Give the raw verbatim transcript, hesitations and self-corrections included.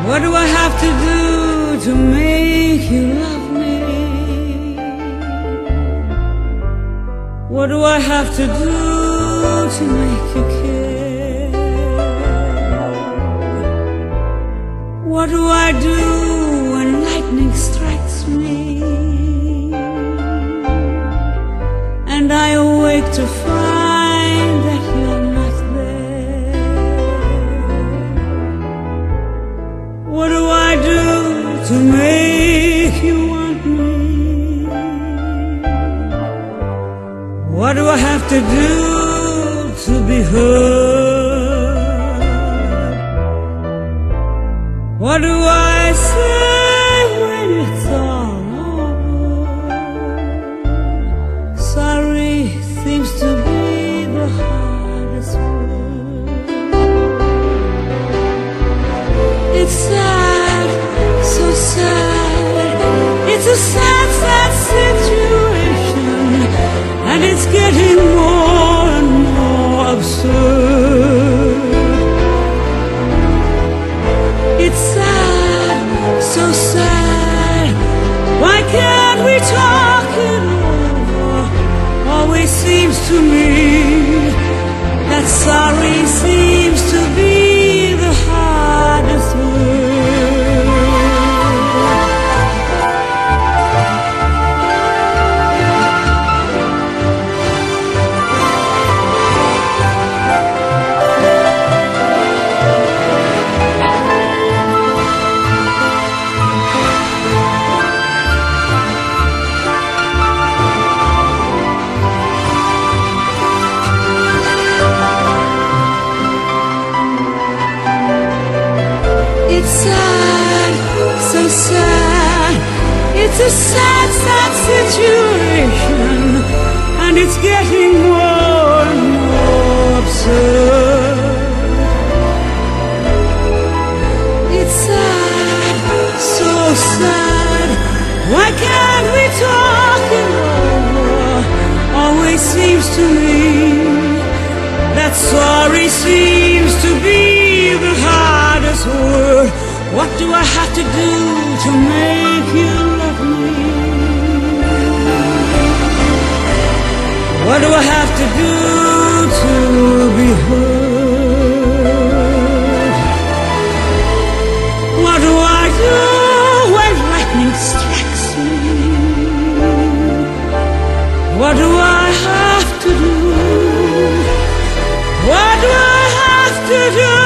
What do I have to do to make you love me? What do I have to do to make you care? What do I do when lightning strikes me and I awake to find that you're not there? What do I do to make you want me? What do I have to do to be heard? What do I say when it's all over? Sorry seems to be the hardest word. It's sad, so sad. It's a sad, sad situation, and it's getting more and more absurd. It's sad, so sad. Why can't we talk it over? Always seems to me that sorry seems to be the hardest word. It's sad, so sad. It's a sad, sad situation, and it's getting more and more absurd. It's sad, so sad. Why can't we talk it over? Always seems to me that sorry seems to be the hardest word. What do I have to do to make you love me? What do I have to do to be heard? What do I do when lightning strikes me? What do I have to do? What do I have to do